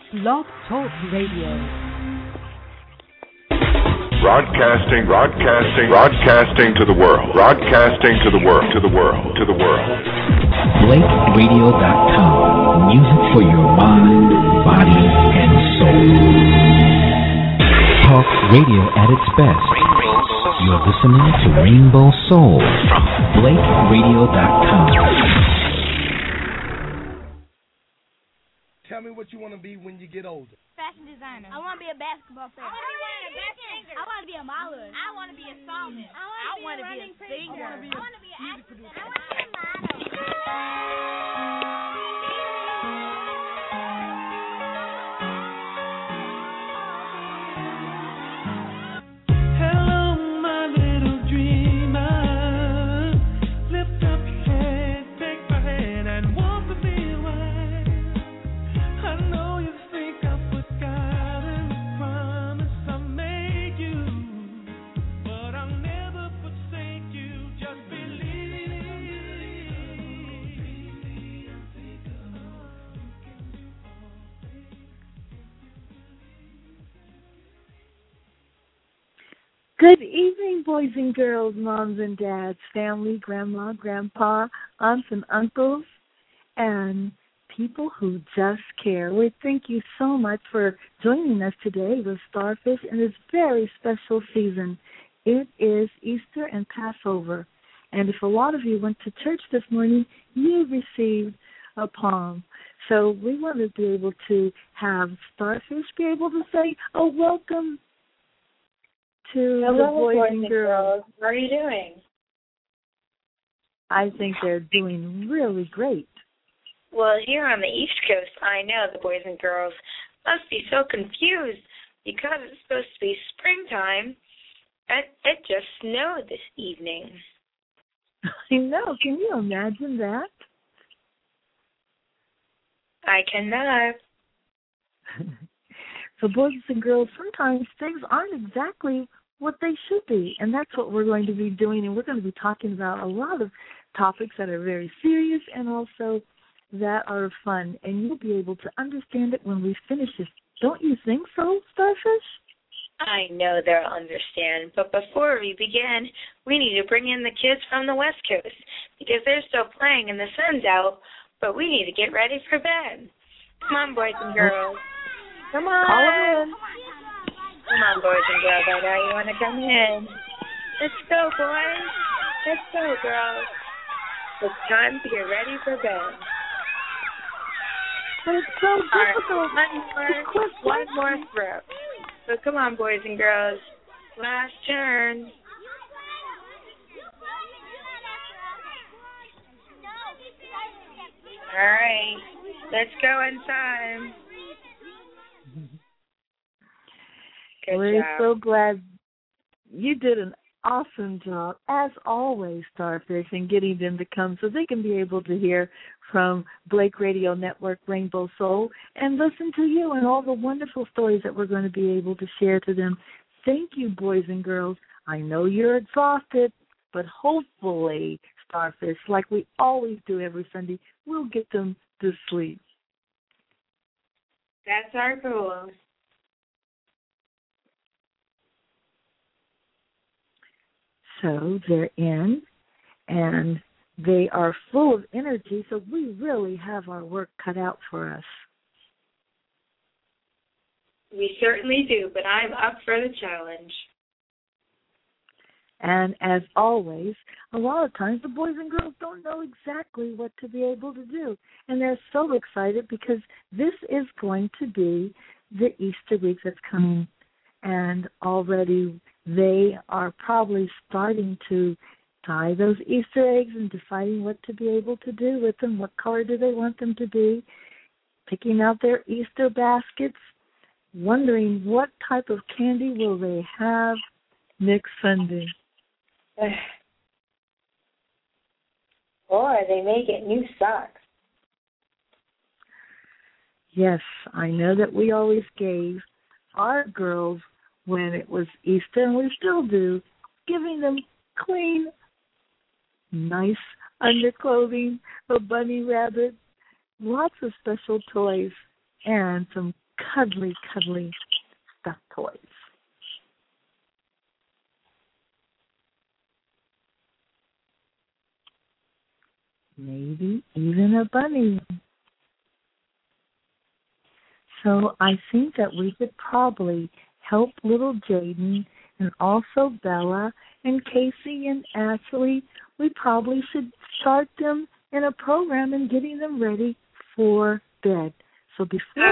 Blog Talk Radio. Broadcasting to the world. Broadcasting to the world. BlakeRadio.com. Music for your mind, body, and soul. Talk radio at its best. You're listening to Rainbow Soul from BlakeRadio.com. Tell me what you want to be when you get older. Fashion designer. I want to be a basketball player. I want to be wearing a best singer. I want to be a model. I want to be a psalmist. I want to be a singer. I want to be an music producer. I want to be a model. Good evening, boys and girls, moms and dads, family, grandma, grandpa, aunts and uncles, and people who just care. We thank you so much for joining us today with Starfish in this very special season. It is Easter and Passover, and if a lot of you went to church this morning, you received a palm. So we want to be able to have Starfish be able to say, "Oh, welcome." Hello, the boys and girls. How are you doing? I think they're doing really great. Well, here on the East Coast, I know the boys and girls must be so confused because it's supposed to be springtime, and it just snowed this evening. I know. Can you imagine that? I cannot. So, boys and girls, sometimes things aren't exactly what they should be, and that's what we're going to be doing, and we're going to be talking about a lot of topics that are very serious and also that are fun, and you'll be able to understand it when we finish this. Don't you think so, Starfish? I know they'll understand, but before we begin, we need to bring in the kids from the West Coast because they're still playing and the sun's out, but we need to get ready for bed. Come on, boys and girls. Come on. Call them in. Come on, boys and girls. I know you want to come in. Let's go, boys. Let's go, girls. It's time to get ready for bed. But it's so difficult. One more throw. So come on, boys and girls. Last turn. All right. Let's go inside. We're job. so glad you did an awesome job, as always, Starfish, in getting them to come so they can be able to hear from Blake Radio Network, Rainbow Soul, and listen to you and all the wonderful stories that we're going to be able to share to them. Thank you, boys and girls. I know you're exhausted, but hopefully, Starfish, like we always do every Sunday, we'll get them to sleep. That's our goal. So they're in, and they are full of energy, so we really have our work cut out for us. We certainly do, but I'm up for the challenge. And as always, a lot of times the boys and girls don't know exactly what to be able to do. And they're so excited because this is going to be the Easter week that's coming. And already they are probably starting to tie those Easter eggs and deciding what to be able to do with them, what color do they want them to be, picking out their Easter baskets, wondering what type of candy will they have next Sunday. Or they may get new socks. Yes, I know that we always gave our girls when it was Easter, and we still do, giving them clean, nice underclothing, a bunny rabbit, lots of special toys, and some cuddly, cuddly stuffed toys. Maybe even a bunny. So I think that we could probably help little Jaden and also Bella and Casey and Ashley. We probably should start them in a program and getting them ready for bed. So before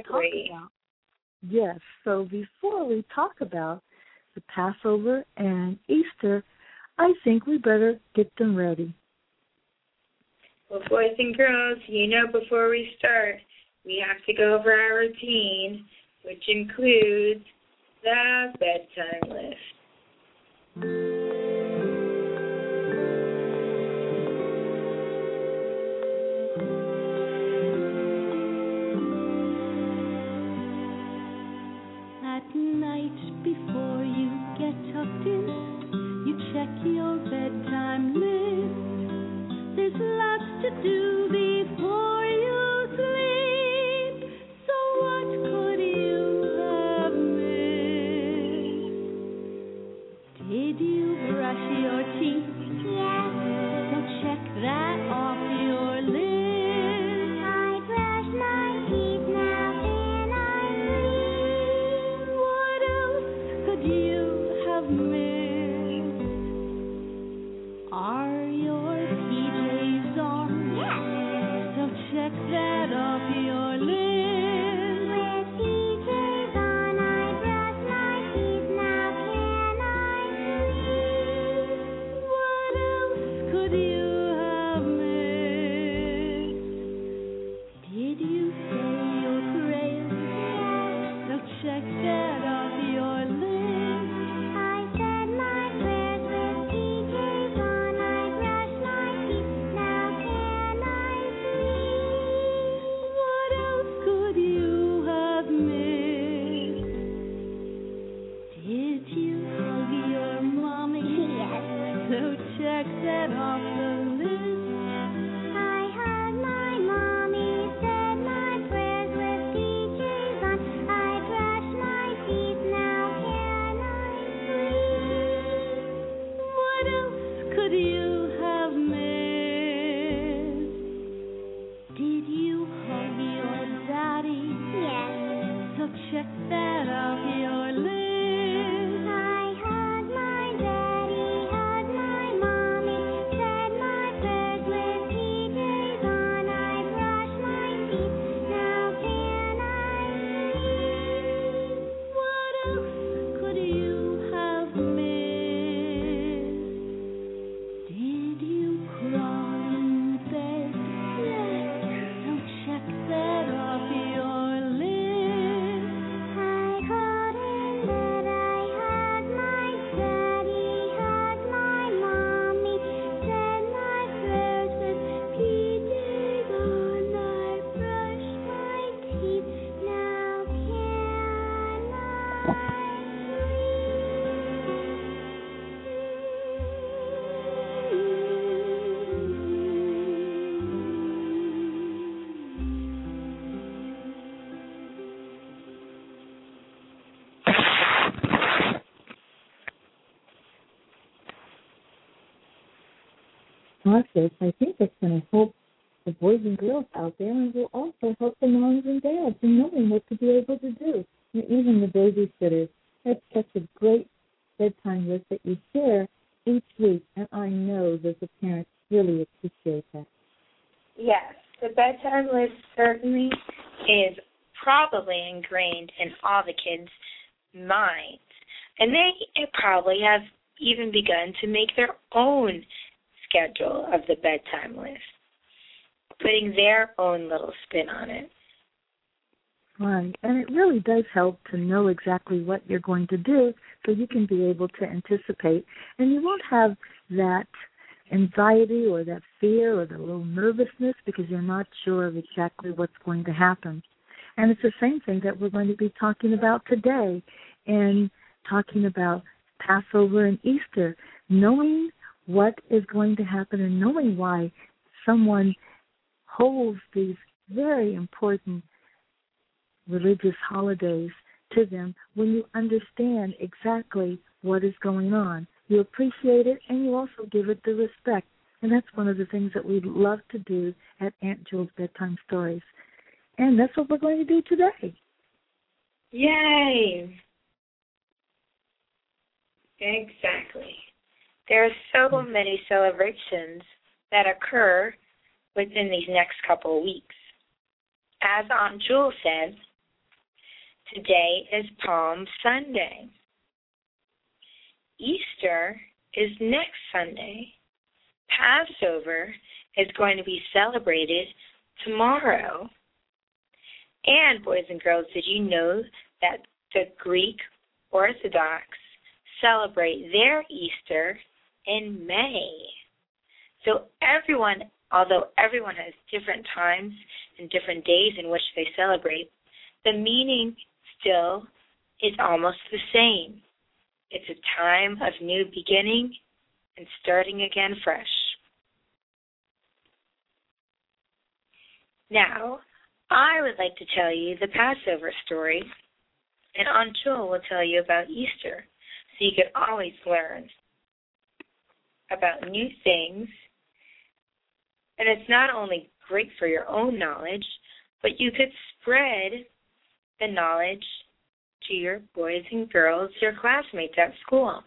we talk about the Passover and Easter, I think we better get them ready. Well, boys and girls, before we start, we have to go over our routine, which includes the bedtime list. At night before you get tucked in, you check your bedtime list. There's lots to do before you sleep. So what could you have missed? Did you brush your teeth? Yes. So check that off your list. I brush my teeth, now can I sleep? What else could you have missed? Are your PJs on? Yes. So check that off your list. With PJs on, I brush my teeth, now can I sleep? What else could you have missed? Did you say your prayers? Yes. So check that off your list. I said my prayers with PJs on, I brush my teeth, now can I sleep? What else could you have missed? Did you hug your mommy? Yes. So check that off the list. I hugged my mommy, said my prayers with PJs on. I brush my teeth, now can I sleep? What else could you have missed? Did you hug your daddy? Yes. So check that off your list. I hugged my daddy, hugged my mommy, said my prayers with PJs on. I brush my teeth, now can I sleep? What else could you have missed? Did you crawl in bed? Yes. So check that off your list. I crawled in bed, I hugged my daddy, hugged my mommy, said my prayers with PJs on. I brushed my teeth, now can I Marcus, I think it's going to help the boys and girls out there, and will also help the moms and dads in knowing what to be able to do. And even the babysitters. That's such a great bedtime list that you share each week, and I know that the parents really appreciate that. Yes, the bedtime list certainly is probably ingrained in all the kids' minds. And they probably have even begun to make their own schedule of the bedtime list, putting their own little spin on it. Right, and it really does help to know exactly what you're going to do so you can be able to anticipate, and you won't have that anxiety or that fear or the little nervousness because you're not sure of exactly what's going to happen. And it's the same thing that we're going to be talking about today in talking about Passover and Easter, knowing what is going to happen and knowing why someone holds these very important religious holidays to them when you understand exactly what is going on. You appreciate it, and you also give it the respect. And that's one of the things that we love to do at Aunt Jewel's Bedtime Stories. And that's what we're going to do today. Yay! Exactly. There are so many celebrations that occur within these next couple of weeks. As Aunt Jewel said, today is Palm Sunday. Easter is next Sunday. Passover is going to be celebrated tomorrow. And, boys and girls, did you know that the Greek Orthodox celebrate their Easter in May? So although everyone has different times and different days in which they celebrate, the meaning still is almost the same. It's a time of new beginning and starting again fresh. Now, I would like to tell you the Passover story, and Aunt Jewel will tell you about Easter, so you can always learn about new things. And it's not only great for your own knowledge, but you could spread the knowledge to your boys and girls, your classmates at school.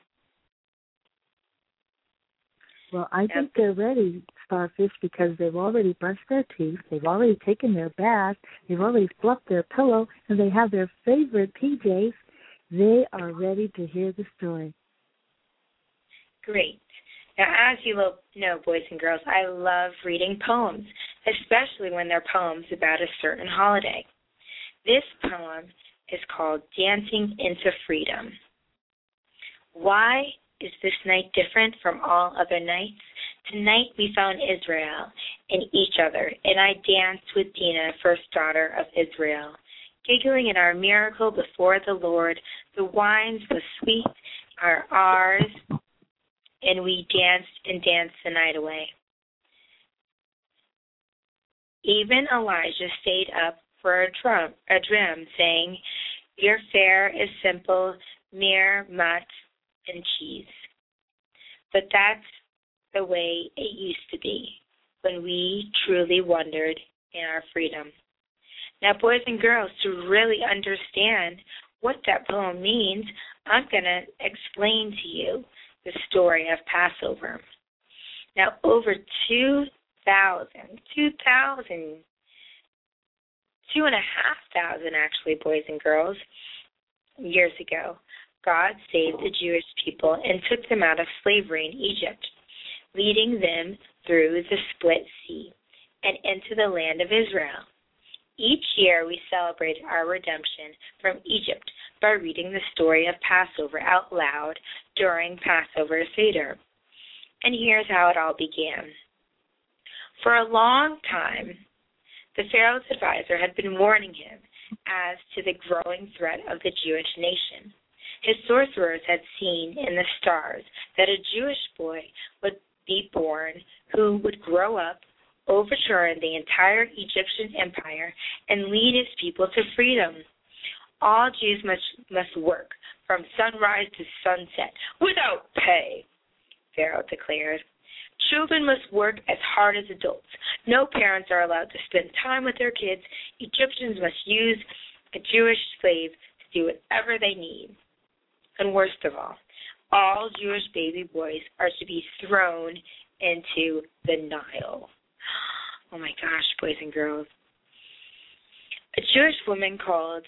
Well, I think they're ready, Starfish, because they've already brushed their teeth, they've already taken their bath, they've already fluffed their pillow, and they have their favorite PJs. They are ready to hear the story. Great. Now, as you know, boys and girls, I love reading poems, especially when they're poems about a certain holiday. This poem is called Dancing into Freedom. Why is this night different from all other nights? Tonight we found Israel in each other, and I danced with Dinah, first daughter of Israel. Giggling in our miracle before the Lord, the wines was sweet are ours, and we danced and danced the night away. Even Elijah stayed up for a drum, saying, your fare is simple, mere mut and cheese. But that's the way it used to be when we truly wondered in our freedom. Now, boys and girls, to really understand what that poem means, I'm going to explain to you the story of Passover. Now, over 2,500 actually, boys and girls, years ago, God saved the Jewish people and took them out of slavery in Egypt, leading them through the Split Sea and into the land of Israel. Each year we celebrate our redemption from Egypt by reading the story of Passover out loud during Passover Seder. And here's how it all began. For a long time, the Pharaoh's advisor had been warning him as to the growing threat of the Jewish nation. His sorcerers had seen in the stars that a Jewish boy would be born who would grow up, overturn the entire Egyptian empire, and lead his people to freedom. All Jews must work from sunrise to sunset without pay, Pharaoh declared. Children must work as hard as adults. No parents are allowed to spend time with their kids. Egyptians must use a Jewish slave to do whatever they need. And worst of all Jewish baby boys are to be thrown into the Nile. Oh my gosh, boys and girls. A Jewish woman called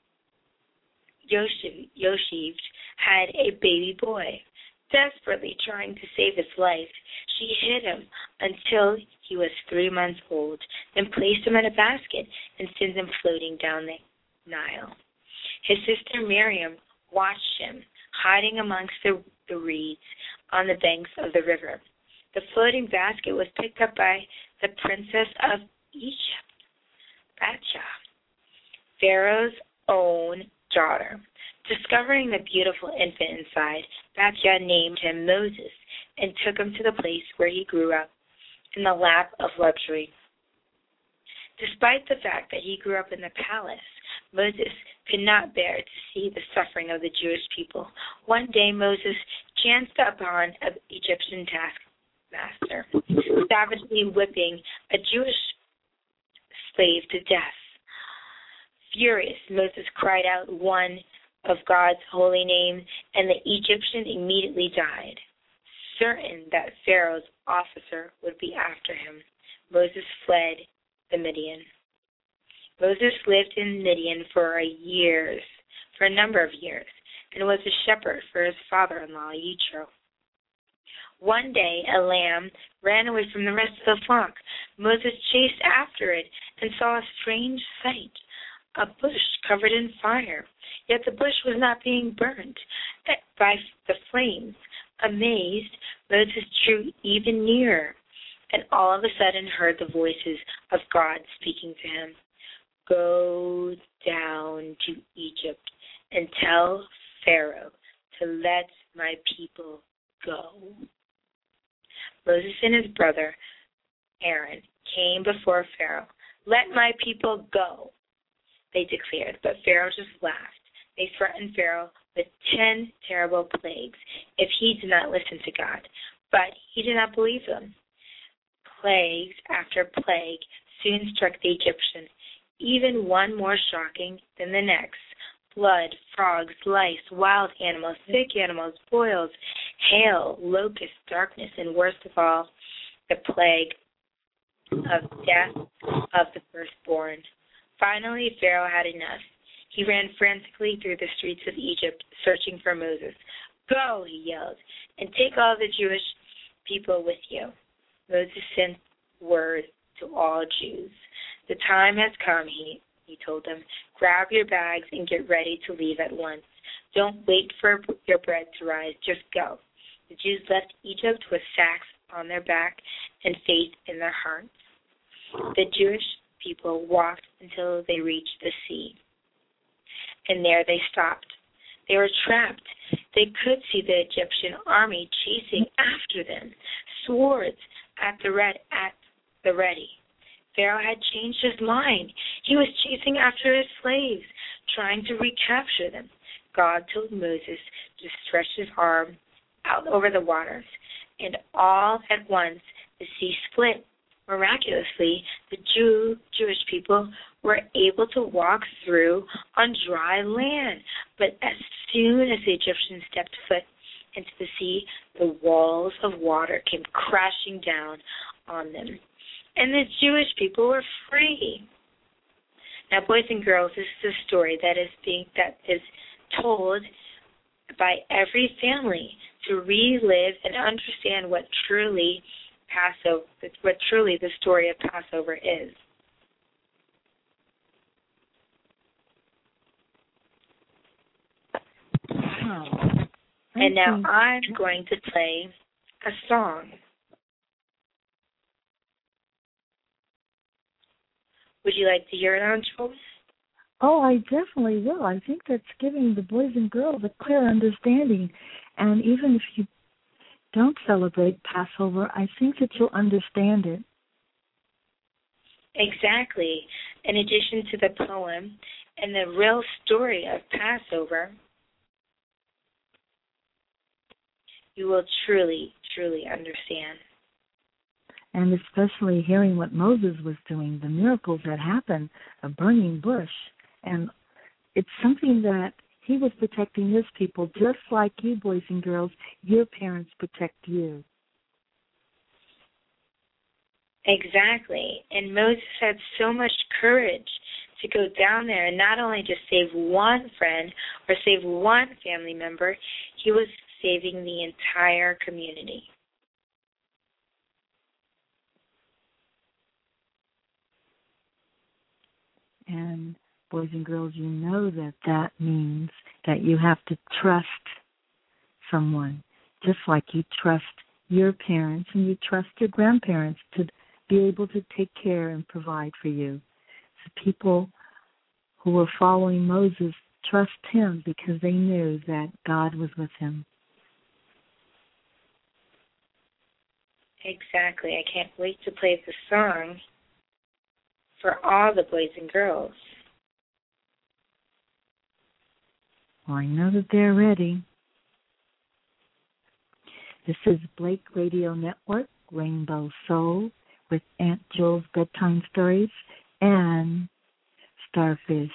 Yoshived had a baby boy. Desperately trying to save his life, she hid him until he was 3 months old, then placed him in a basket and sent him floating down the Nile. His sister Miriam watched him, hiding amongst the reeds on the banks of the river. The floating basket was picked up by the princess of Egypt, Batshah, Pharaoh's own daughter. Discovering the beautiful infant inside, Batshah named him Moses and took him to the place where he grew up, in the lap of luxury. Despite the fact that he grew up in the palace, Moses could not bear to see the suffering of the Jewish people. One day Moses chanced upon an Egyptian taskmaster, savagely whipping a Jewish slave to death. Furious, Moses cried out one of God's holy name, and the Egyptian immediately died. Certain that Pharaoh's officer would be after him, Moses fled the Midian. Moses lived in Midian for a number of years, and was a shepherd for his father-in-law, Yitro. One day, a lamb ran away from the rest of the flock. Moses chased after it and saw a strange sight, a bush covered in fire. Yet the bush was not being burned by the flames. Amazed, Moses drew even nearer, and all of a sudden heard the voices of God speaking to him. Go down to Egypt and tell Pharaoh to let my people go. Moses and his brother Aaron came before Pharaoh. Let my people go, they declared, but Pharaoh just laughed. They threatened Pharaoh with 10 terrible plagues if he did not listen to God, but he did not believe them. Plagues after plague soon struck the Egyptians, even one more shocking than the next. Blood, frogs, lice, wild animals, sick animals, boils, hail, locusts, darkness, and worst of all, the plague of death of the firstborn. Finally, Pharaoh had enough. He ran frantically through the streets of Egypt, searching for Moses. Go, he yelled, and take all the Jewish people with you. Moses sent word to all Jews. The time has come, he told them. Grab your bags and get ready to leave at once. Don't wait for your bread to rise. Just go. The Jews left Egypt with sacks on their back and faith in their hearts. The Jewish people walked until they reached the sea, and there they stopped. They were trapped. They could see the Egyptian army chasing after them, swords at the ready. Pharaoh had changed his mind. He was chasing after his slaves, trying to recapture them. God told Moses to stretch his arm out over the waters, and all at once the sea split. Miraculously, the Jewish people were able to walk through on dry land. But as soon as the Egyptians stepped foot into the sea, the walls of water came crashing down on them, and the Jewish people were free. Now, boys and girls, this is a story that is told by every family to relive and understand what truly the story of Passover is. And now I'm going to play a song. Would you like to hear it, Angel? Oh, I definitely will. I think that's giving the boys and girls a clear understanding. And even if you don't celebrate Passover, I think that you'll understand it. Exactly. In addition to the poem and the real story of Passover, you will truly, truly understand. And especially hearing what Moses was doing, the miracles that happened, a burning bush. And it's something that he was protecting his people, just like you, boys and girls, your parents protect you. Exactly. And Moses had so much courage to go down there and not only just save one friend or save one family member, he was saving the entire community. And boys and girls, you know that means that you have to trust someone, just like you trust your parents and you trust your grandparents to be able to take care and provide for you. The people who were following Moses trust him because they knew that God was with him. Exactly. I can't wait to play the song for all the boys and girls. Well, I know that they're ready. This is Blake Radio Network, Rainbow Soul, with Aunt Jewel's Bedtime Stories and Starfish.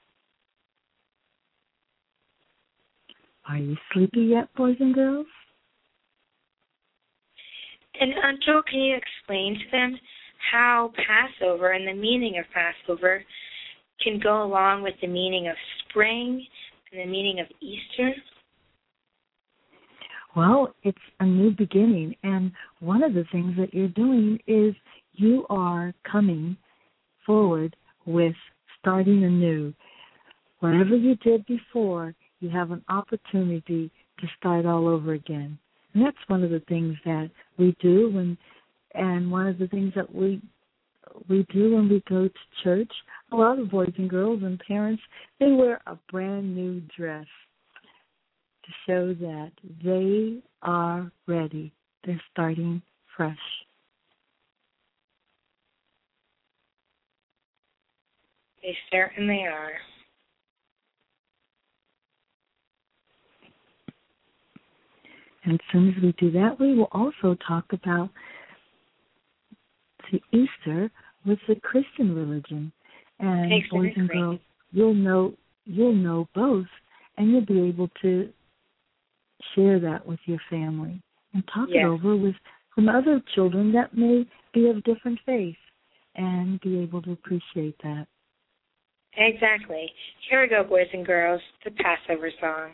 Are you sleepy yet, boys and girls? And Aunt Jewel, can you explain to them how Passover and the meaning of Passover can go along with the meaning of spring and the meaning of Easter? Well, it's a new beginning, and one of the things that you're doing is you are coming forward with starting anew. Whatever you did before, you have an opportunity to start all over again. And that's one of the things that we do, and one of the things that we do when we go to church. A lot of boys and girls and parents, they wear a brand new dress to show that they are ready. They're starting fresh. They certainly are. And as soon as we do that, we will also talk about the Easter with the Christian religion. And boys and girls, you'll know both, and you'll be able to share that with your family and talk it over with some other children that may be of different faith and be able to appreciate that. Exactly. Here we go, boys and girls, the Passover song.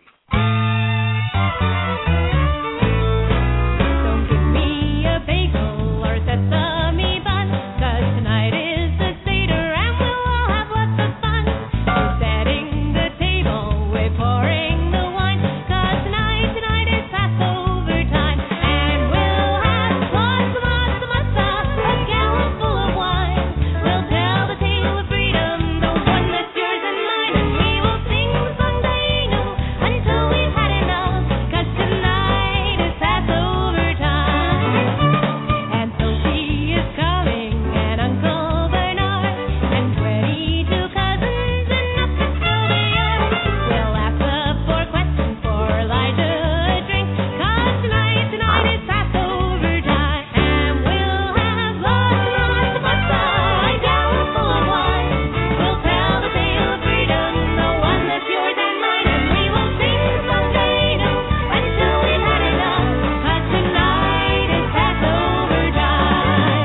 Don't give me a bagel or sesame bun, 'cause tonight is the Seder and we'll all have lots of fun. We're setting the table, we're pouring the wine, 'cause tonight is Passover time. And we'll have lots of matzah, a gallon full of wine. We'll tell the tale of freedom, the one that's yours and mine. And we will sing the song Dayenu until we've had enough, 'cause tonight is Passover time. And Sophie is coming, and Uncle Bernard, and 22 cousins enough to fill the yard. We'll ask the 4 questions for Elijah a drink, 'cause tonight is Passover time. And we'll have lots of matzah, a gallon full of wine. We'll tell the tale of freedom, the one that's yours and mine. And we will sing the song Dayenu until we've had enough, 'cause tonight is Passover time.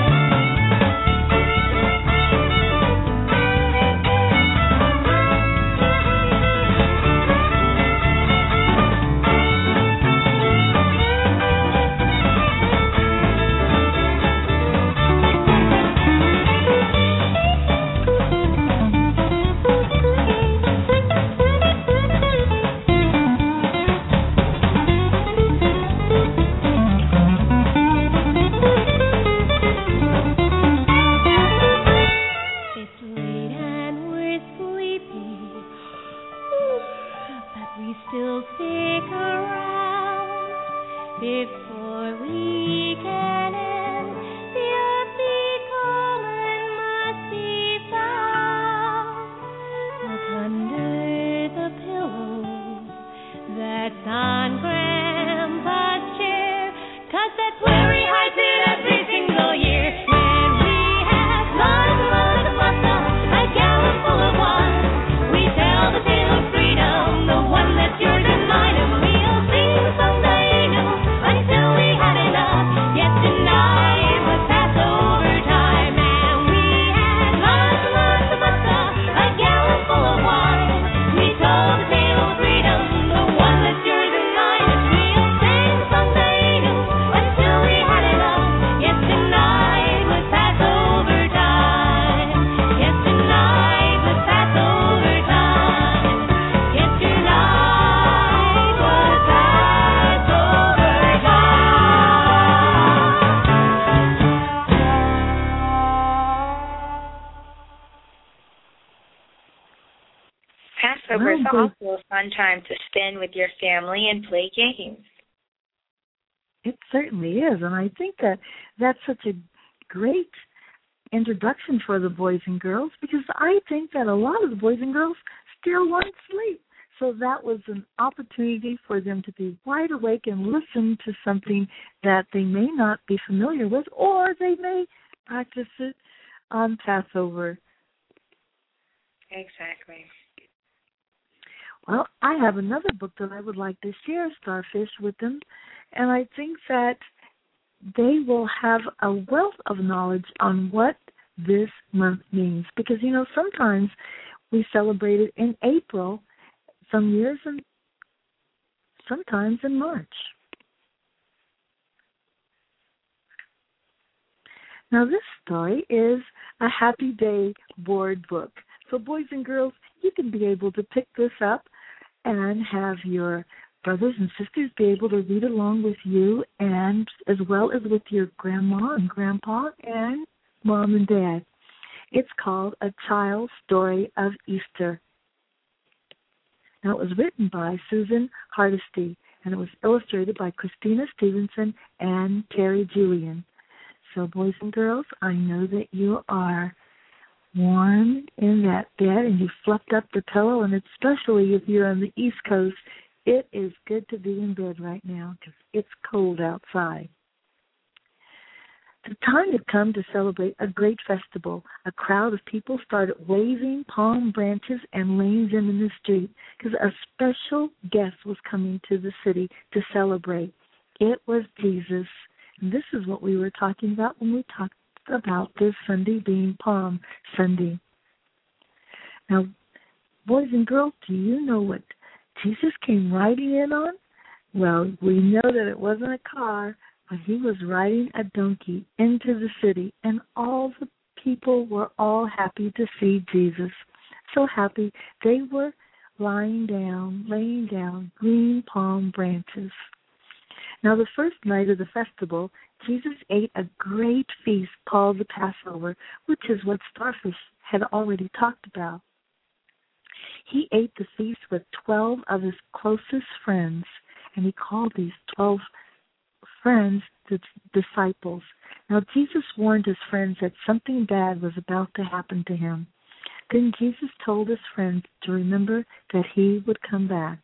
It's late and we're sleepy, but we still stick around. Before we can end, the afikomen must be found. Look under the pillows that's on Grandpa's chair, 'cause that's where he hides it every single year. When we have lots of matzah, a gallon full of wine, we tell the tale of freedom, the one that's yours and mine. And we'll sing the song Dayenu until we had enough. Yes, tonight was Passover time, and we had lots of matzah, a gallon full of wine. We told the tale of freedom, the one that's yours and mine. And we'll sing the song Dayenu until we had enough. Yes, tonight was Passover time. Yes, tonight was Passover time. Yes, tonight was Passover time. Passover is Well, also a fun time to spend with your family and play games. It certainly is, and I think that that's such a great introduction for the boys and girls, because I think that a lot of the boys and girls still want sleep. So that was an opportunity for them to be wide awake and listen to something that they may not be familiar with, or they may practice it on Passover. Exactly. Well, I have another book that I would like to share, Starfish, with them, and I think that they will have a wealth of knowledge on what this month means. Because, sometimes we celebrate it in April, some years, and sometimes in March. Now, this story is a Happy Day board book. So, boys and girls, you can be able to pick this up and have your brothers and sisters be able to read along with you, and as well as with your grandma and grandpa and mom and dad. It's called A Child's Story of Easter. Now, it was written by Susan Hardesty, and it was illustrated by Christina Stevenson and Terry Julian. So, boys and girls, I know that you are warm in that bed and you fluffed up the pillow, and especially if you're on the East Coast, it is good to be in bed right now because it's cold outside. The time had come to celebrate a great festival. A crowd of people started waving palm branches and laying them in the street because a special guest was coming to the city to celebrate. It was Jesus. And this is what we were talking about when we talked about this Sunday being Palm Sunday. Now, boys and girls, do you know what Jesus came riding in on? Well, we know that it wasn't a car, but he was riding a donkey into the city, and all the people were all happy to see Jesus. So happy they were laying down green palm branches. Now, the first night of the festival, Jesus ate a great feast called the Passover, which is what Starfish had already talked about. He ate the feast with 12 of his closest friends, and he called these 12 friends the disciples. Now, Jesus warned his friends that something bad was about to happen to him. Then Jesus told his friends to remember that he would come back.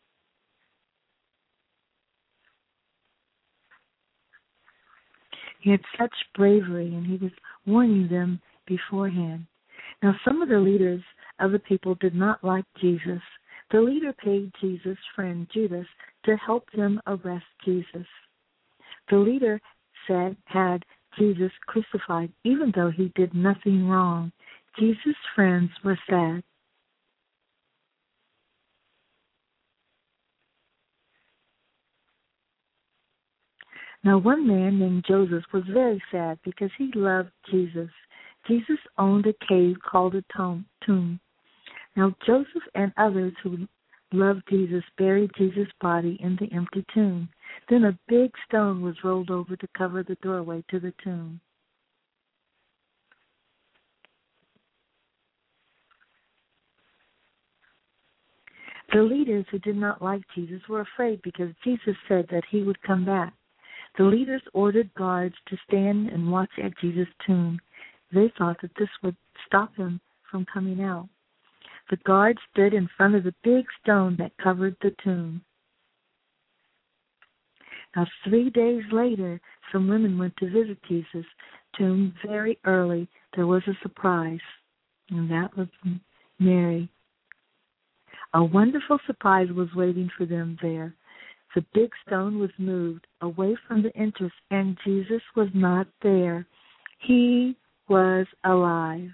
He had such bravery, and he was warning them beforehand. Now, some of the leaders of the people did not like Jesus. The leader paid Jesus' friend Judas to help them arrest Jesus. The leader had Jesus crucified, even though he did nothing wrong. Jesus' friends were sad. Now, one man named Joseph was very sad because he loved Jesus. Jesus owned a cave called a tomb. Now, Joseph and others who loved Jesus buried Jesus' body in the empty tomb. Then a big stone was rolled over to cover the doorway to the tomb. The leaders who did not like Jesus were afraid because Jesus said that he would come back. The leaders ordered guards to stand and watch at Jesus' tomb. They thought that this would stop him from coming out. The guards stood in front of the big stone that covered the tomb. Now, 3 days later, some women went to visit Jesus' tomb very early. There was a surprise, and that was Mary. A wonderful surprise was waiting for them there. The big stone was moved away from the entrance, and Jesus was not there. He was alive.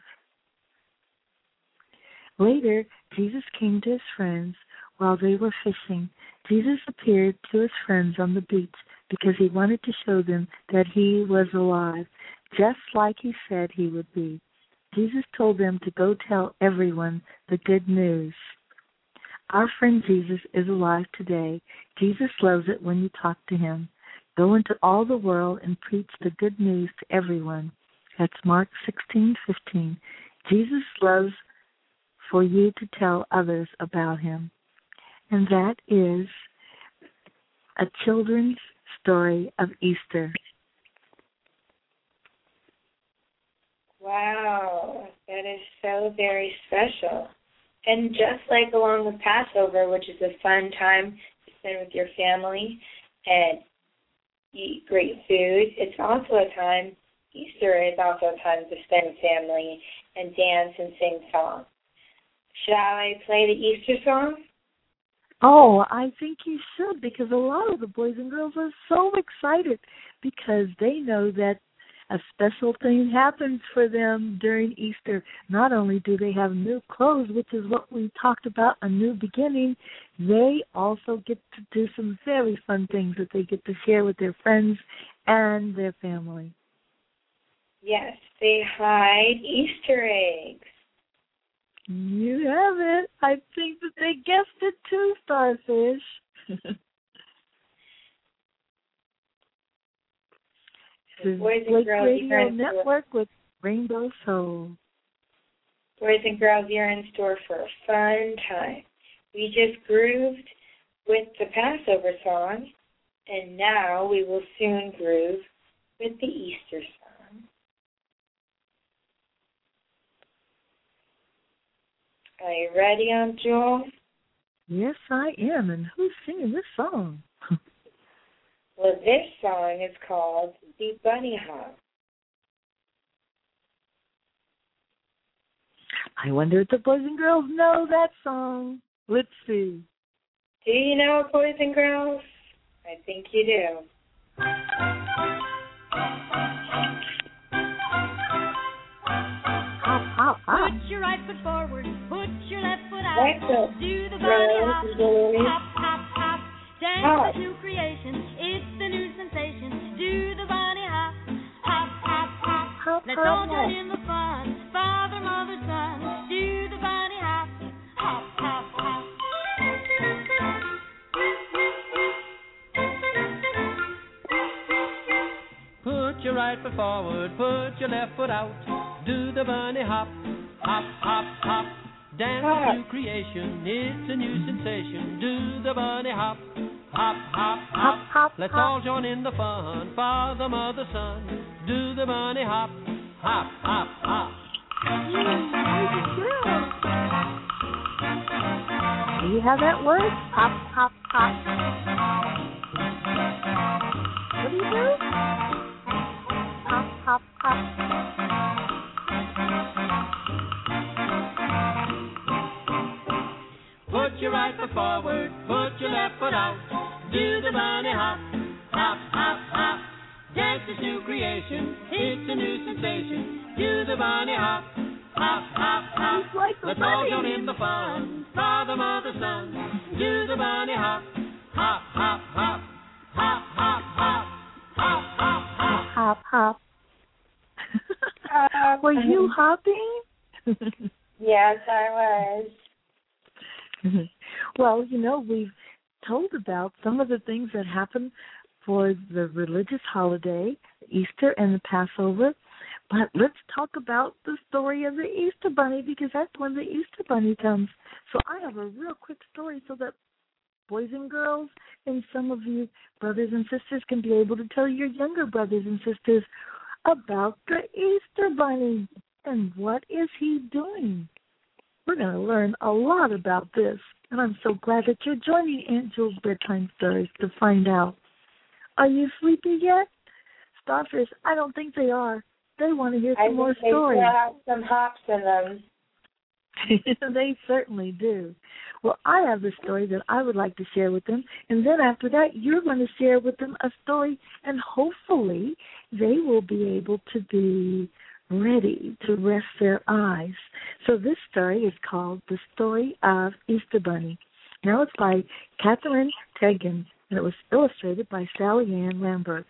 Later, Jesus came to his friends while they were fishing. Jesus appeared to his friends on the beach because he wanted to show them that he was alive, just like he said he would be. Jesus told them to go tell everyone the good news. Our friend Jesus is alive today. Jesus loves it when you talk to him. Go into all the world and preach the good news to everyone. That's Mark 16:15. Jesus loves for you to tell others about him. And that is a children's story of Easter. Wow, that is so very special. And just like along with Passover, which is a fun time to spend with your family and eat great food, it's also a time, Easter is also a time to spend with family and dance and sing songs. Shall I play the Easter song? Oh, I think you should, because a lot of the boys and girls are so excited because they know that a special thing happens for them during Easter. Not only do they have new clothes, which is what we talked about, a new beginning, they also get to do some very fun things that they get to share with their friends and their family. Yes, they hide Easter eggs. You have it. I think that they guessed it too, Starfish. This is Boys and Blake girls, Radio Network with Rainbow Soul. Boys and girls, you're in store for a fun time. We just grooved with the Passover song, and now we will soon groove with the Easter song. Are you ready, Aunt Jewel? Yes, I am. And who's singing this song? Well, this song is called The Bunny Hop. I wonder if the boys and girls know that song. Let's see. Do you know it, boys and girls? I think you do. Hop, hop, hop. Put your right foot forward, put your left foot out. Right foot. Do the bunny hop, Girls, hop, hop, hop. Dance to creation, it's the new sensation. Do the bunny hop, hop, hop, hop. Hop, Let's hop, all hop. join in the fun. Father, mother, son. Do the bunny hop, hop, hop, hop. Put your right foot forward, put your left foot out. Do the bunny hop, hop, hop, hop. Dance to creation, it's a new sensation. Do the bunny hop, hop, hop, hop. Hop, Let's hop. all join in the fun. Father, mother, son. Do the bunny hop, hop, hop, hop. Do you have that word? Hop, hop, hop. What do you do? Hop, hop, hop. Put your right foot forward, put your left foot out. Do the bunny hop, hop, hop, hop. Dance is new creation, it's a new sensation. Do the bunny hop, hop, hop, hop. He's like the Let's all bunny. join in the fun. Father, mother, son. Do the bunny hop, hop, hop, hop. Hop, hop, hop. Hop, hop, hop. Hop, hop. Were you hopping? Yes, I was. Well, you know, we've told about some of the things that happen for the religious holiday, Easter and the Passover. But let's talk about the story of the Easter Bunny, because that's when the Easter Bunny comes. So I have a real quick story so that boys and girls and some of you brothers and sisters can be able to tell your younger brothers and sisters about the Easter Bunny and what is he doing. We're going to learn a lot about this, and I'm so glad that you're joining Aunt Jewel's Bedtime Stories to find out. Are you sleepy yet? Starfish, I don't think they are. They want to hear some more stories. I think they have some hops in them. They certainly do. Well, I have a story that I would like to share with them, and then after that, you're going to share with them a story, and hopefully they will be able to be ready to rest their eyes. So this story is called The Story of Easter Bunny. Now it's by Catherine Tegan, and it was illustrated by Sally Ann Lambert.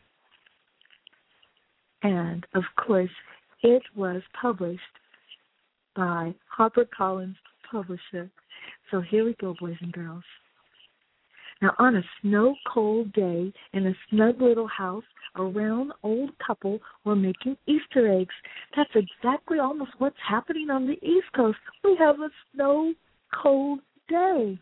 And, of course, it was published by HarperCollins Publisher. So here we go, boys and girls. Now, on a snow-cold day in a snug little house, a round old couple were making Easter eggs. That's exactly almost what's happening on the East Coast. We have a snow-cold day.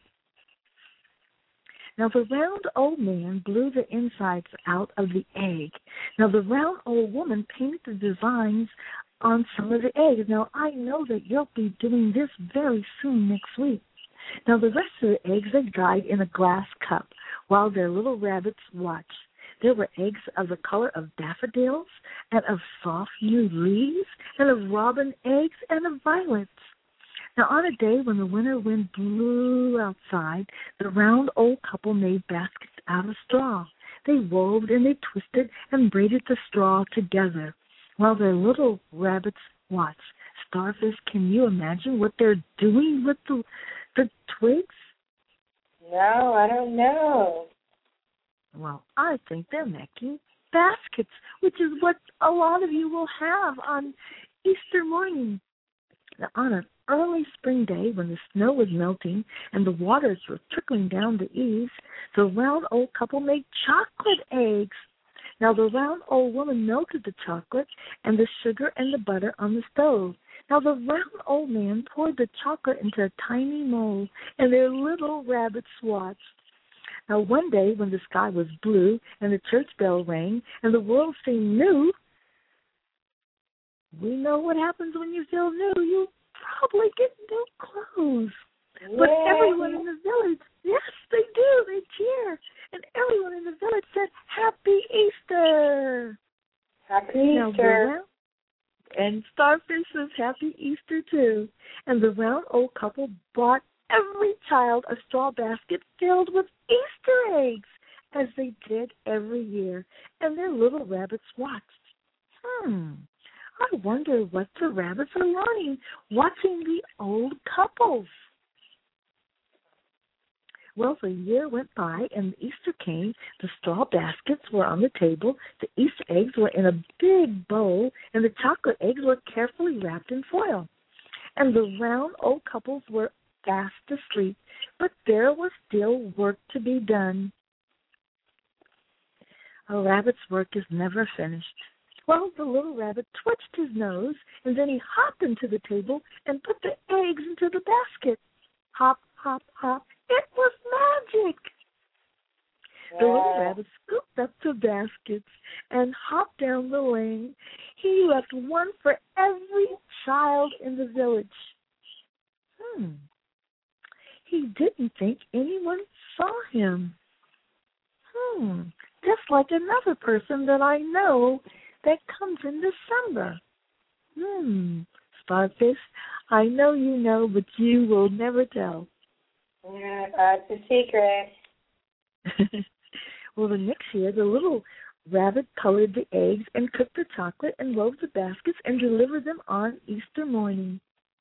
Now, the round old man blew the insides out of the egg. Now, the round old woman painted the designs on some of the eggs. Now, I know that you'll be doing this very soon next week. Now, the rest of the eggs, they died in a glass cup while their little rabbits watched. There were eggs of the color of daffodils and of soft new leaves and of robin eggs and of violets. Now, on a day when the winter wind blew outside, the round old couple made baskets out of straw. They wove and they twisted and braided the straw together while their little rabbits watched. Starfish, can you imagine what they're doing with the twigs? No, I don't know. Well, I think they're making baskets, which is what a lot of you will have on Easter morning. Now, on an early spring day when the snow was melting and the waters were trickling down the eaves, the round old couple made chocolate eggs. Now, the round old woman melted the chocolate and the sugar and the butter on the stove. Now, the round old man poured the chocolate into a tiny mold, and their little rabbits watched. Now, one day when the sky was blue and the church bell rang and the world seemed new, we know what happens when you feel new. You probably get new clothes. Yay. But everyone in the village, yes, they do. They cheer. And everyone in the village said, Happy Easter. Happy Easter. And Starfish says Happy Easter, too. And the round old couple bought every child a straw basket filled with Easter eggs, as they did every year. And their little rabbits watched. I wonder what the rabbits are learning watching the old couples. Well, the year went by and Easter came. The straw baskets were on the table. The Easter eggs were in a big bowl, and the chocolate eggs were carefully wrapped in foil. And the round old couples were fast asleep, but there was still work to be done. A rabbit's work is never finished. Well, the little rabbit twitched his nose, and then he hopped into the table and put the eggs into the basket. Hop, hop, hop. It was magic. The little rabbit scooped up the baskets and hopped down the lane. He left one for every child in the village. He didn't think anyone saw him. Just like another person that I know that comes in December. Starfish, I know you know, but you will never tell. Yeah, that's a secret. Well, the next year, the little rabbit colored the eggs and cooked the chocolate and wove the baskets and delivered them on Easter morning.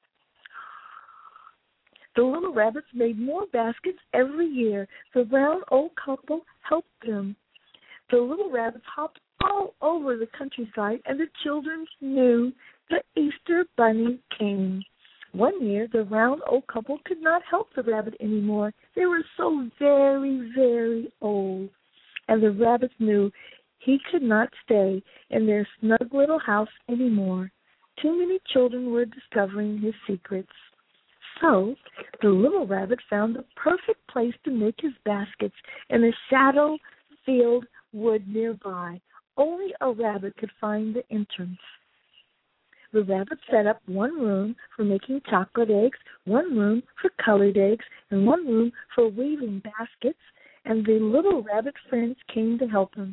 The little rabbits made more baskets every year. The round old couple helped them. The little rabbits hopped all over the countryside, and the children knew the Easter bunny came. One year, the round old couple could not help the rabbit anymore. They were so very, very old. And the rabbits knew he could not stay in their snug little house anymore. Too many children were discovering his secrets. So the little rabbit found the perfect place to make his baskets in a shadow-filled wood nearby. Only a rabbit could find the entrance. The rabbit set up one room for making chocolate eggs, one room for colored eggs, and one room for weaving baskets, and the little rabbit friends came to help him.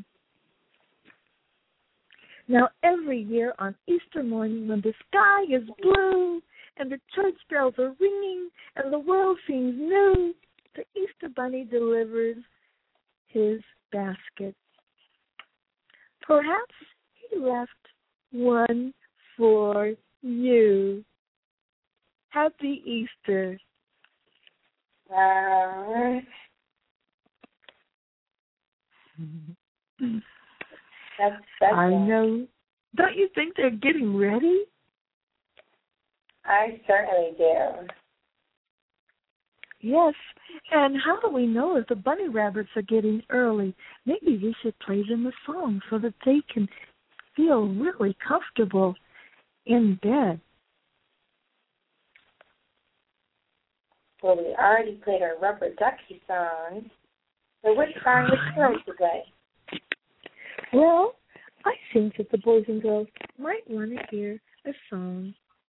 Now, every year on Easter morning, when the sky is blue and the church bells are ringing and the world seems new, the Easter bunny delivers his basket. Perhaps he left one for you. Happy Easter. I know. Don't you think they're getting ready? I certainly do. Yes, and how do we know if the bunny rabbits are getting early? Maybe we should play them a song so that they can feel really comfortable in bed. Well, we already played our Rubber Ducky song. So which song would you like to play? Well, I think that the boys and girls might want to hear a song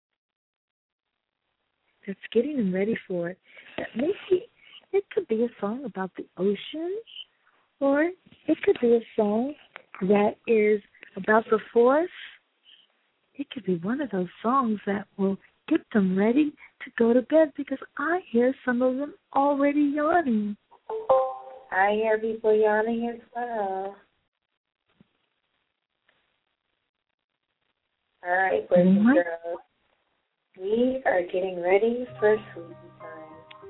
that's getting them ready for it. Maybe it could be a song about the ocean, or it could be a song that is about the forest. It could be one of those songs that will get them ready to go to bed, because I hear some of them already yawning. I hear people yawning as well. All right, boys and girls, we are getting ready for sleepy time.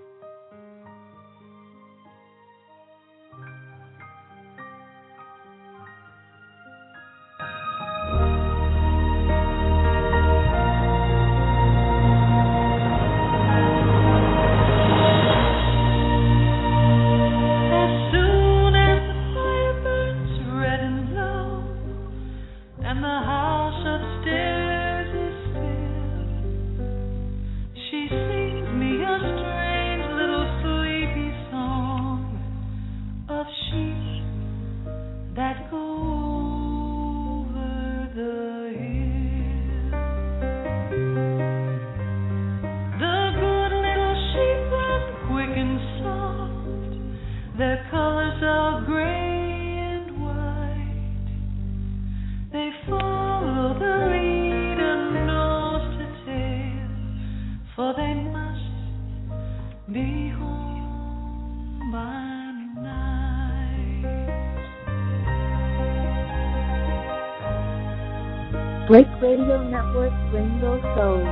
Blake Radio Network, Rainbow Soul.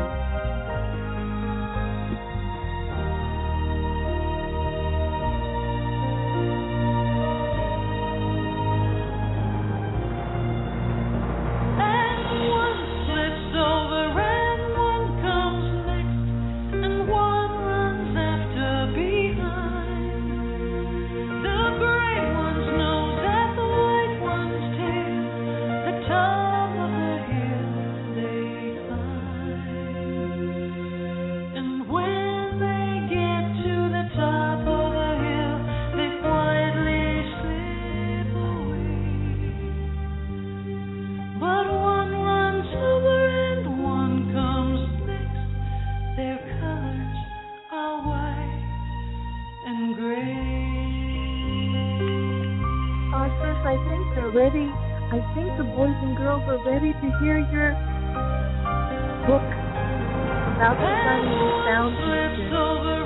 Ready to hear your book about the sun you found Easter.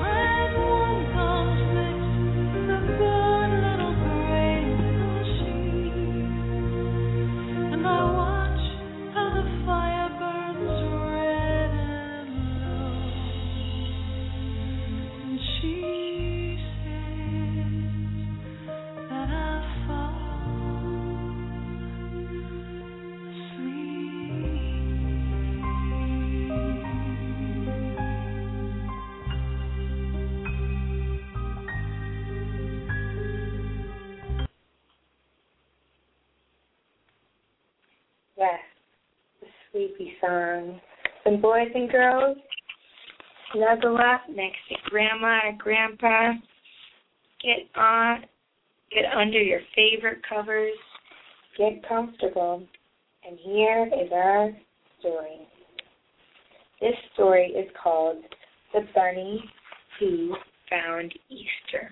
Yes, the sleepy song. And boys and girls, snuggle up next to Grandma or Grandpa. Get under your favorite covers. Get comfortable. And here is our story. This story is called The Bunny Who Found Easter.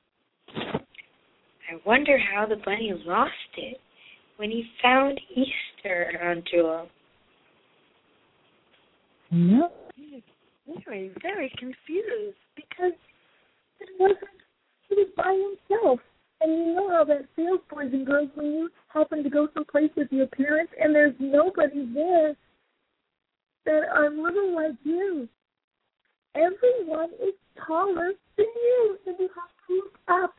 I wonder how the bunny lost it when he found Easter, Aunt Jewel. No, he was very, very confused because he was by himself. And you know how that feels, boys and girls, when you happen to go someplace with your parents and there's nobody there that are little like you. Everyone is taller than you, and you have to look up.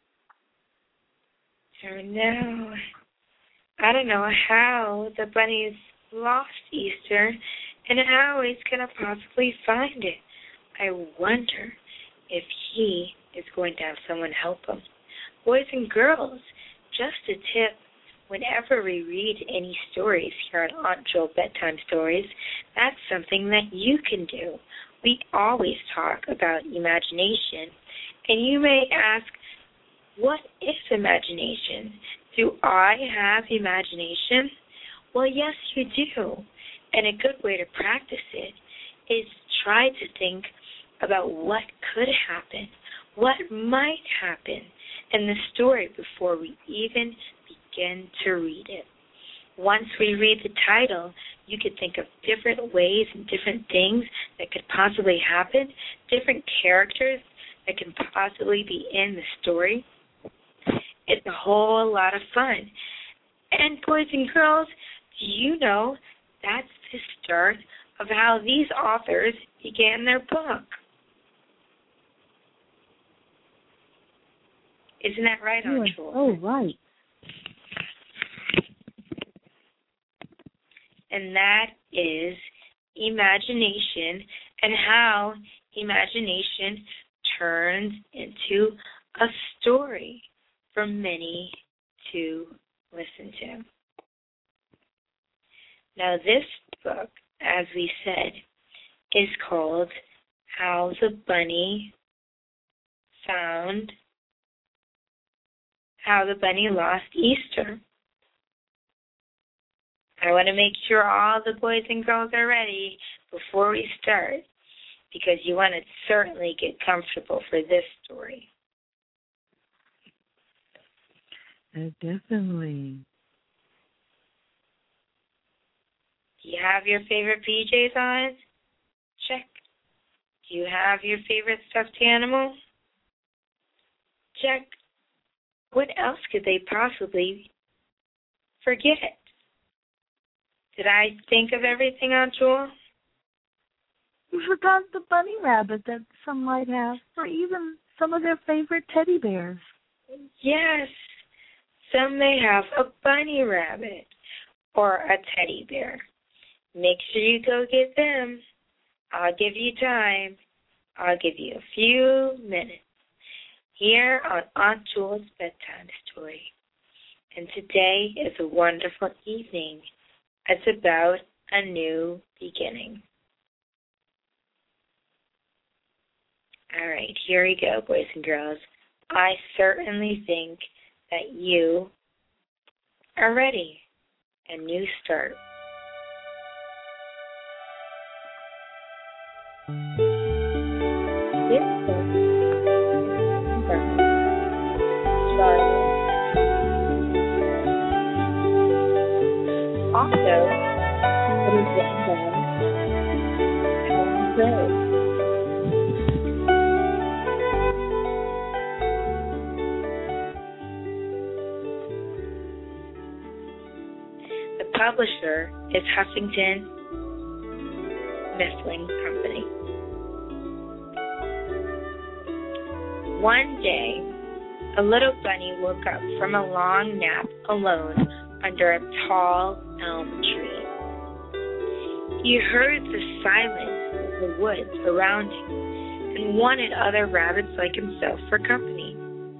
Oh, no. I don't know how the bunny's lost Easter and how he's going to possibly find it. I wonder if he is going to have someone help him. Boys and girls, just a tip, whenever we read any stories here on Aunt Jewel Bedtime Stories, that's something that you can do. We always talk about imagination, and you may ask, what is imagination? Do I have imagination? Well, yes, you do. And a good way to practice it is try to think about what could happen, what might happen in the story before we even begin to read it. Once we read the title, you could think of different ways and different things that could possibly happen, different characters that can possibly be in the story. It's a whole lot of fun. And boys and girls, you know that's the start of how these authors began their book. Isn't that right, Aunt Jewel? Oh, right. And that is imagination, and how imagination turns into a story for many to listen to. Now, this book, as we said, is called How the Bunny Lost Easter. I want to make sure all the boys and girls are ready before we start, because you want to certainly get comfortable for this story. Definitely. Do you have your favorite PJs on? Check. Do you have your favorite stuffed animal? Check. What else could they possibly forget? Did I think of everything, Aunt Jewel? You forgot the bunny rabbit that some might have, or even some of their favorite teddy bears. Yes. Some may have a bunny rabbit or a teddy bear. Make sure you go get them. I'll give you time. I'll give you a few minutes here on Aunt Jewel's Bedtime Story. And today is a wonderful evening. It's about a new beginning. All right, here we go, boys and girls. I certainly think that you are ready. A new start. This book is Charlie. Also, it is written by Helen Gray. The publisher is Huffington Mifflin Company. One day, a little bunny woke up from a long nap alone under a tall elm tree. He heard the silence of the woods around him and wanted other rabbits like himself for company.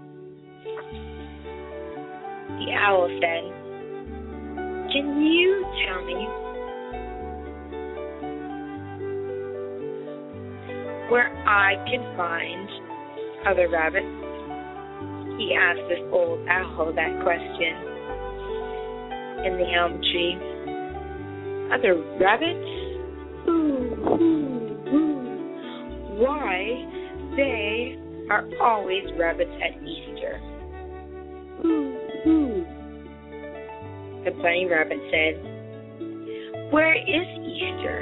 The owl said, "Can you tell me where I can find other rabbits?" He asked this old owl that question in the elm tree. "Other rabbits? Why, they are always rabbits at Easter." The bunny rabbit said, "Where is Easter?"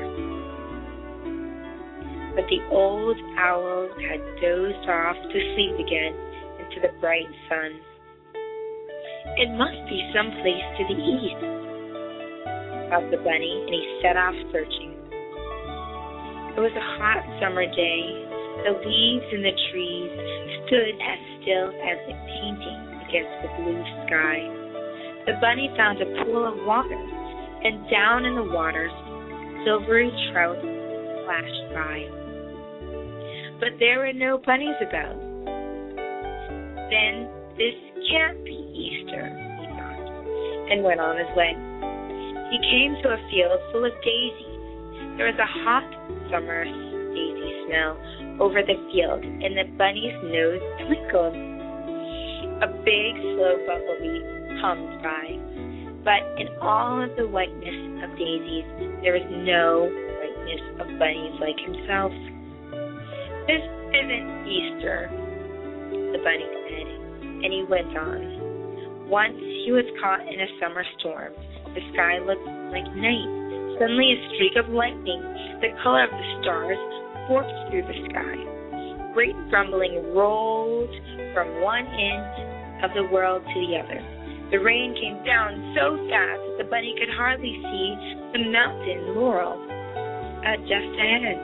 But the old owl had dozed off to sleep again into the bright sun. "It must be someplace to the east," thought the bunny, and he set off searching. It was a hot summer day. The leaves in the trees stood as still as a painting against the blue sky. The bunny found a pool of water, and down in the waters, silvery trout flashed by. But there were no bunnies about. "Then this can't be Easter," he thought, and went on his way. He came to a field full of daisies. There was a hot summer daisy smell over the field, and the bunny's nose twinkled. A big, slow bumblebee hummed by. But in all of the whiteness of daisies, there was no whiteness of bunnies like himself. This isn't Easter, the bunny said, and he went on. Once he was caught in a summer storm. The sky looked like night. Suddenly a streak of lightning, the color of the stars, forked through the sky. Great rumbling rolled from one end of the world to the other. The rain came down so fast that the bunny could hardly see the mountain Laurel just ahead.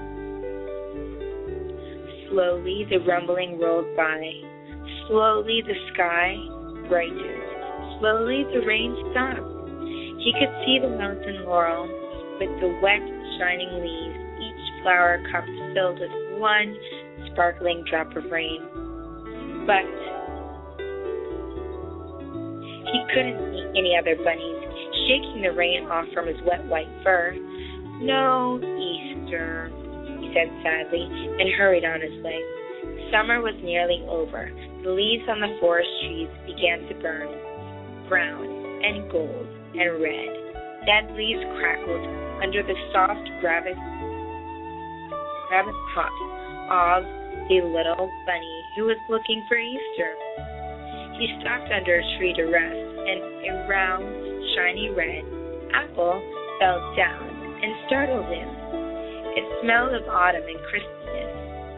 Slowly the rumbling rolled by. Slowly the sky brightened. Slowly the rain stopped. He could see the mountain laurel with the wet, shining leaves, each flower cup filled with one sparkling drop of rain. But he couldn't see any other bunnies, shaking the rain off from his wet white fur. No Easter, he said sadly, and hurried on his way. Summer was nearly over. The leaves on the forest trees began to burn, brown and gold and red. Dead leaves crackled under the soft rabbit hop of the little bunny who was looking for Easter. He stopped under a tree to rest, and a round, shiny red apple fell down and startled him. It smelled of autumn and crispness.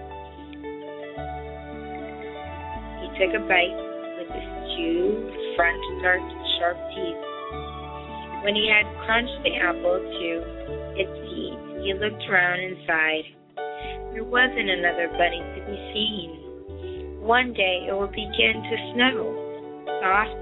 He took a bite with his two front sharp teeth. When he had crunched the apple to its teeth, he looked around and sighed. There wasn't another bunny to be seen. One day it would begin to snow. Soft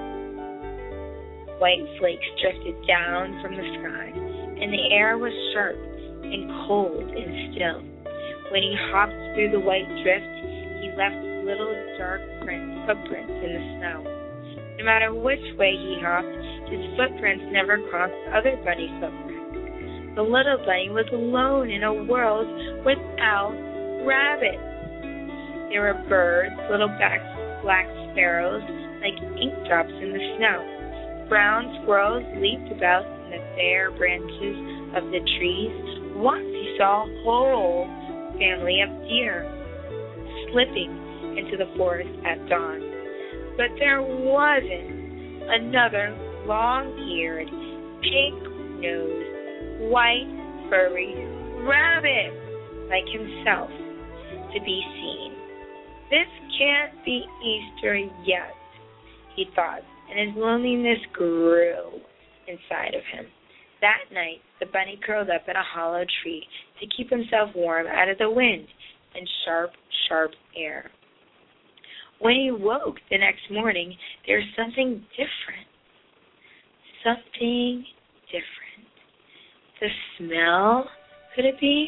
white flakes drifted down from the sky, and the air was sharp and cold and still. When he hopped through the white drift, he left little dark footprints in the snow. No matter which way he hopped, his footprints never crossed other bunny footprints. The little bunny was alone in a world without rabbits. There were birds, little black sparrows, like ink drops in the snow. Brown squirrels leaped about in the bare branches of the trees. Once he saw a whole family of deer slipping into the forest at dawn. But there wasn't another long-eared, pink-nosed, white, furry rabbit like himself to be seen. This can't be Easter yet, he thought, and his loneliness grew inside of him. That night, the bunny curled up in a hollow tree to keep himself warm out of the wind and sharp, sharp air. When he woke the next morning, there was something different. Something different. The smell, could it be?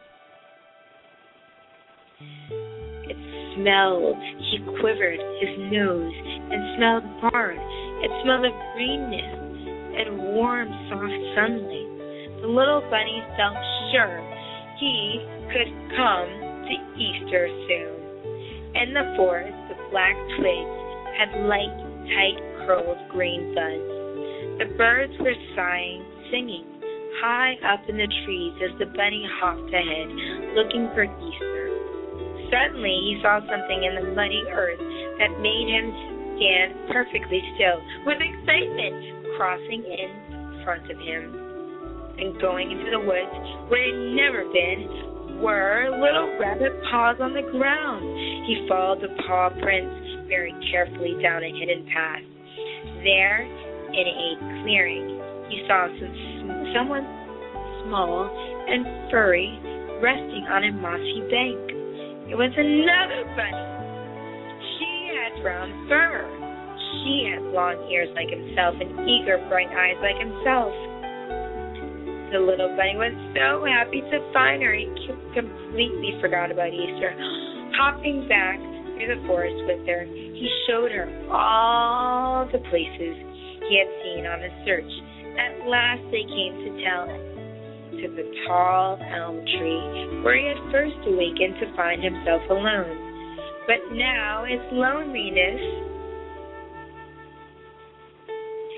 It smelled. He quivered his nose and smelled barn. It smelled of greenness and warm, soft sunlight. The little bunny felt sure he could come to Easter soon. In the forest, the black twigs had light, tight, curled green buds. The birds were singing high up in the trees as the bunny hopped ahead, looking for Easter. Suddenly, he saw something in the muddy earth that made him stand perfectly still with excitement. Crossing in front of him and going into the woods where he'd never been were little rabbit paws on the ground. He followed the paw prints very carefully down a hidden path. There, in a clearing, he saw someone small and furry resting on a mossy bank. It was another bunny. She had brown fur. She had long ears like himself and eager, bright eyes like himself. The little bunny was so happy to find her, he completely forgot about Easter. Hopping back through the forest with her, he showed her all the places he had seen on his search. At last they came to the tall elm tree where he had first awakened to find himself alone. But now his loneliness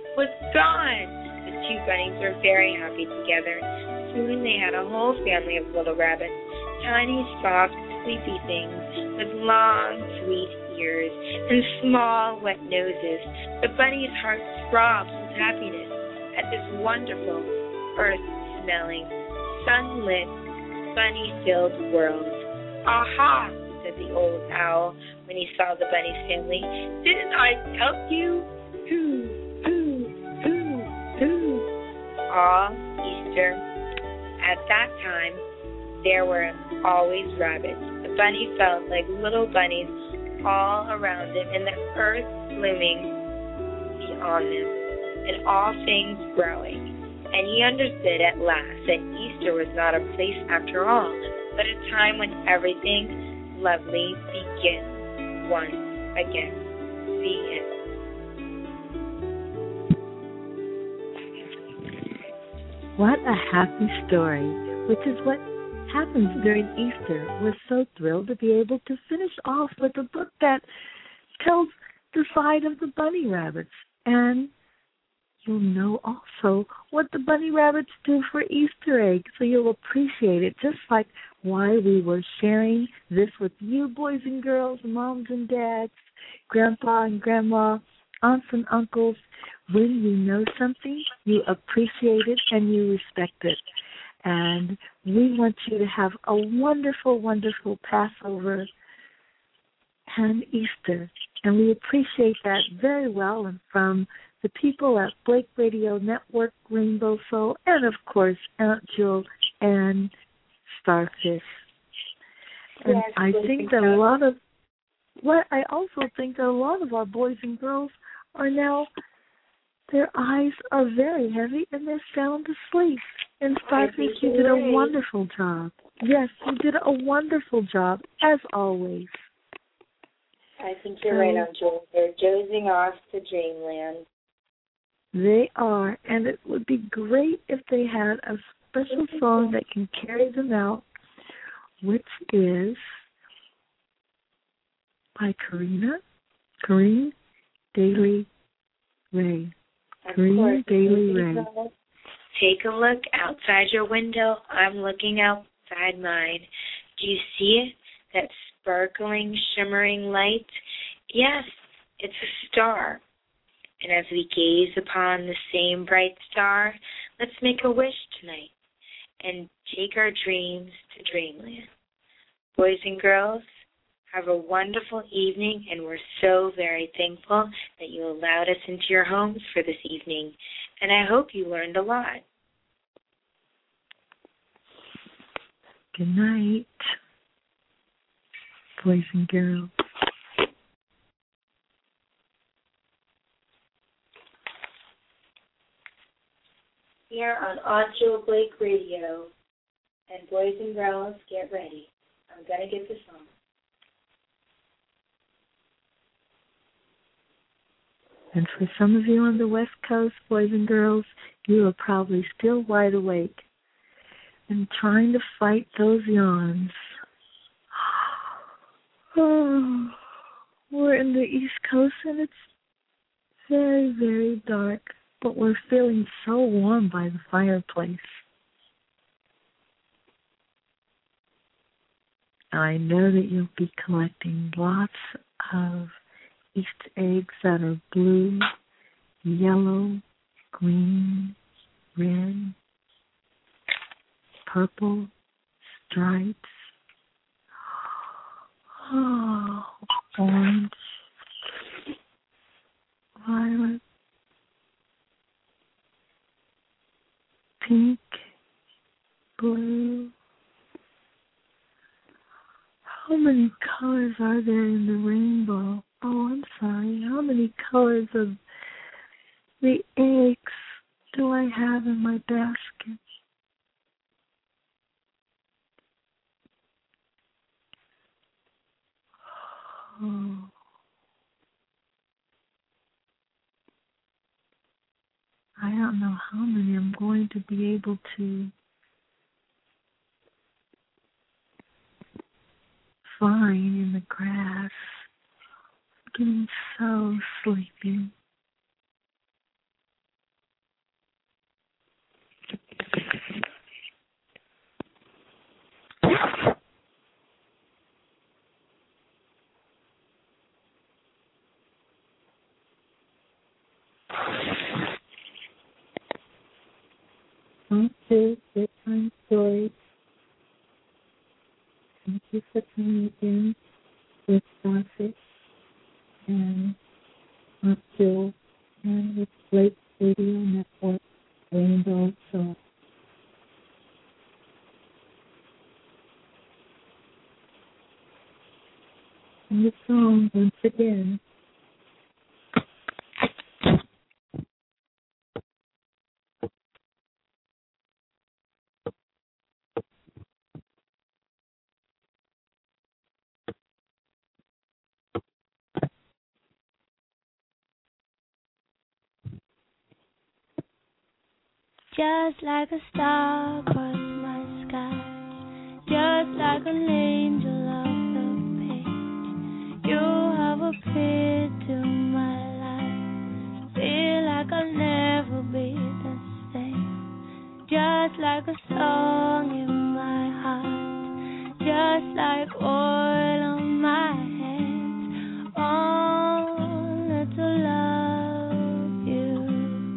was gone. The two bunnies were very happy together. Soon they had a whole family of little rabbits, tiny, soft, sleepy things with long, sweet ears and small, wet noses. The bunny's heart throbbed with happiness at this wonderful, earth-smelling, sunlit, bunny-filled world. Aha, said the old owl when he saw the bunny's family. Didn't I help you? Hoo, hoo, hoo, hoo. Ah, Easter. At that time, there were always rabbits. The bunny felt like little bunnies all around him, and the earth blooming beyond them, and all things growing. And he understood at last that Easter was not a place after all, but a time when everything lovely begins once again. The end. What a happy story, which is what happens during Easter. We're so thrilled to be able to finish off with a book that tells the side of the bunny rabbits. And you'll know also what the bunny rabbits do for Easter eggs, so you'll appreciate it, just like why we were sharing this with you, boys and girls, moms and dads, grandpa and grandma, aunts and uncles. When you know something, you appreciate it and you respect it. And we want you to have a wonderful, wonderful Passover and Easter. And we appreciate that very well, and from the people at Blake Radio Network, Rainbow Soul, and of course Aunt Jewel and Starfish. And Yes, I think that I also think that a lot of our boys and girls are now, their eyes are very heavy and they're sound asleep. And Starfish, you did a wonderful job. Yes, you did a wonderful job, as always. I think you're right on, Joel. They're dozing off to dreamland. They are, and it would be great if they had a special song that can carry them out, which is by Corinne Daly Ray. Corinne Daly Ray. Take a look outside your window. I'm looking outside mine. Do you see it? That sparkling, shimmering light? Yes, it's a star. And as we gaze upon the same bright star, let's make a wish tonight and take our dreams to dreamland. Boys and girls, have a wonderful evening, and we're so very thankful that you allowed us into your homes for this evening. And I hope you learned a lot. Good night, boys and girls. Here on Aunt Jewel Blake Radio. And boys and girls, get ready. I'm going to get this on. And for some of you on the West Coast, boys and girls, you are probably still wide awake and trying to fight those yawns. Oh, we're in the East Coast and it's very, very dark, but we're feeling so warm by the fireplace. I know that you'll be collecting lots of Easter eggs that are blue, yellow, green, red, purple, stripes, orange, violet, pink, blue. How many colors are there in the rainbow? Oh, I'm sorry. How many colors of the eggs do I have in my basket? Oh. I don't know how many I'm going to be able to find in the grass. I'm getting so sleepy. to Bedtime Stories. Thank you for tuning in with Starfish and Jill and with Blake Radio Network, Rainbow Soul. And the song, once again, just like a star across my sky, just like an angel off the page, you have appeared to my life. Feel like I'll never be the same, just like a song in my heart, just like oil on my hands, only to love you.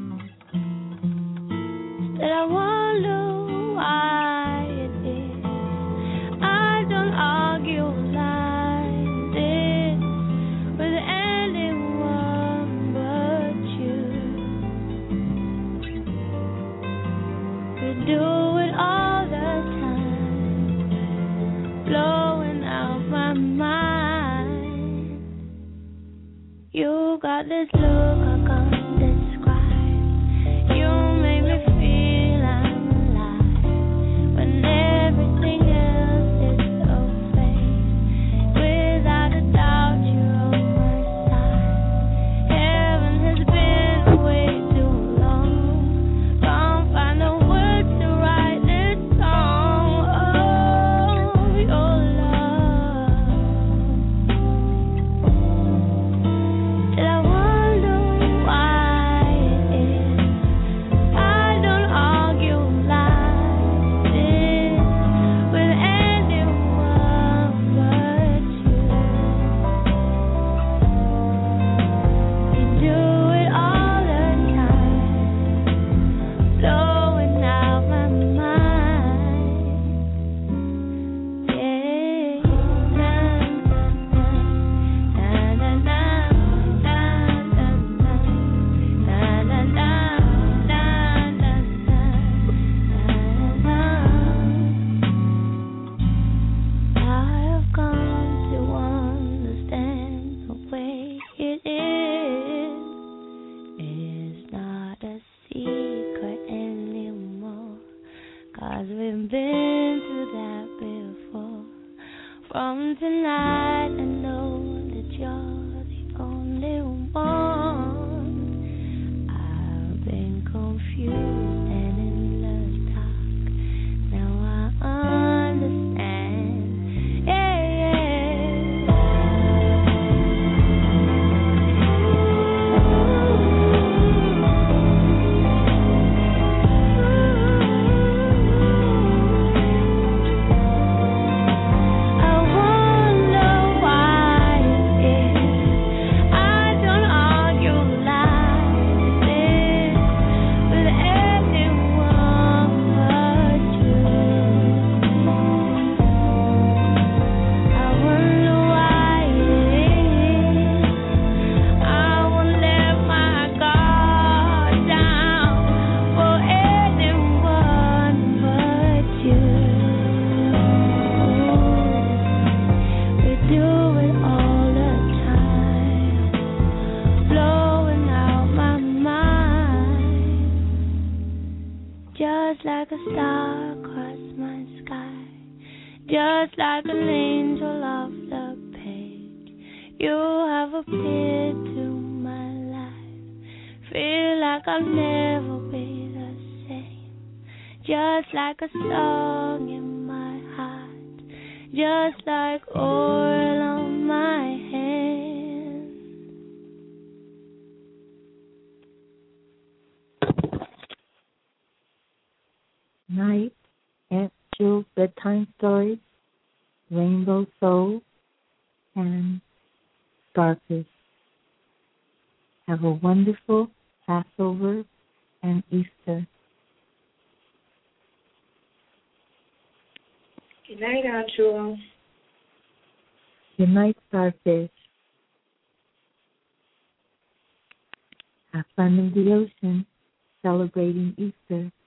That I wonder why it is I don't argue like this with anyone but you. We do it all the time, blowing out my mind. You got this look I can't describe. You make me feel I'm alive when everything else is so fake. Without a doubt, you're on my side. Heaven has been away too long. Can't find the words to write this song. Oh, your love. Till I wonder why it is I don't argue like this with anyone but you. You do it all the time, blowing out my mind. Yeah, na na na na na na na na I have come to understand the way it is. It's not a secret anymore, 'cause we've been through that before. From tonight I know that you're the only one. I've been confused and endless talk. Now I understand. Yeah, I wonder why it is I don't argue like this with anyone but you. I wonder why it is I won't let my guard down for anyone but you. We do it all the time, blowing out my mind, just like a star across my sky, just like an angel off the page. You have appeared to my life. Feel like I'll never be the same, just like a song in my heart, just like oil on my hands. Night at Jill's Bedtime Stories, Rainbow Soul, and Starfish. Have a wonderful Passover and Easter. Good night, Aunt Jewel. Good night, Starfish. Have fun in the ocean, celebrating Easter.